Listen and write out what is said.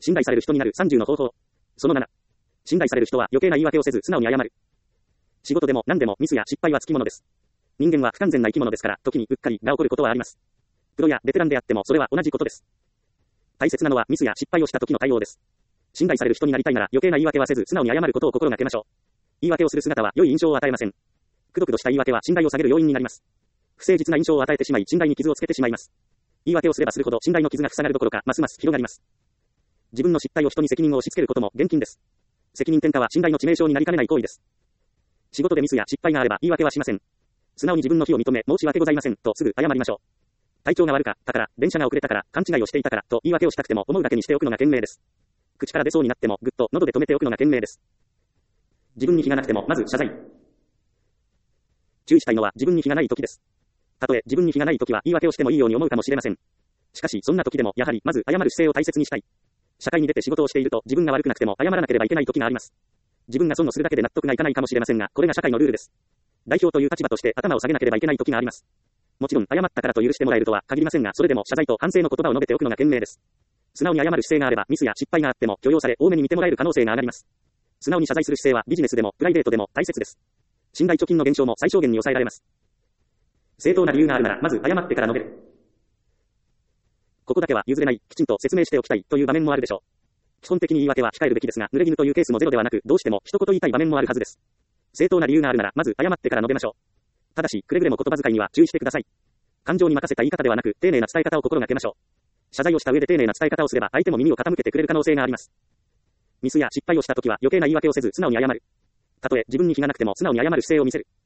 信頼される人になる30の方法。その7。信頼される人は余計な言い訳をせず素直に謝る。仕事でも何でもミスや失敗はつきものです。人間は不完全な生き物ですから、時にうっかりが起こることはあります。プロやベテランであってもそれは同じことです。大切なのはミスや失敗をした時の対応です。信頼される人になりたいなら余計な言い訳はせず素直に謝ることを心がけましょう。言い訳をする姿は良い印象を与えません。くどくどした言い訳は信頼を下げる要因になります。不誠実な印象を与えてしまい信頼に傷をつけてしまいます。言い訳をすればするほど信頼の傷が塞がるどころかますます広がります。自分の失態を人に責任を押し付けることも厳禁です。責任転嫁は信頼の致命傷になりかねない行為です。仕事でミスや失敗があれば言い訳はしません。素直に自分の非を認め申し訳ございませんとすぐ謝りましょう。体調が悪かったから、電車が遅れたから、勘違いをしていたからと言い訳をしたくても思うだけにしておくのが賢明です。口から出そうになってもぐっと喉で止めておくのが賢明です。自分に非がなくてもまず謝罪。注意したいのは自分に非がない時です。たとえ自分に非がない時は言い訳をしてもいいように思うかもしれません。しかしそんな時でもやはりまず謝る姿勢を大切にしたい。社会に出て仕事をしていると自分が悪くなくても謝らなければいけない時があります。自分が損をするだけで納得がいかないかもしれませんが、これが社会のルールです。代表という立場として頭を下げなければいけない時があります。もちろん謝ったからと許してもらえるとは限りませんが、それでも謝罪と反省の言葉を述べておくのが賢明です。素直に謝る姿勢があればミスや失敗があっても許容され多めに見てもらえる可能性が上がります。素直に謝罪する姿勢はビジネスでもプライベートでも大切です。信頼貯金の減少も最小限に抑えられます。正当な理由があるならまず謝ってから述べる。ここだけは譲れない、きちんと説明しておきたいという場面もあるでしょう。基本的に言い訳は控えるべきですが、濡れ衣というケースもゼロではなく、どうしても一言言いたい場面もあるはずです。正当な理由があるならまず謝ってから述べましょう。ただしくれぐれも言葉遣いには注意してください。感情に任せた言い方ではなく、丁寧な伝え方を心がけましょう。謝罪をした上で丁寧な伝え方をすれば相手も耳を傾けてくれる可能性があります。ミスや失敗をしたときは余計な言い訳をせず素直に謝る。たとえ自分に非がなくても素直に謝る姿勢を見せる。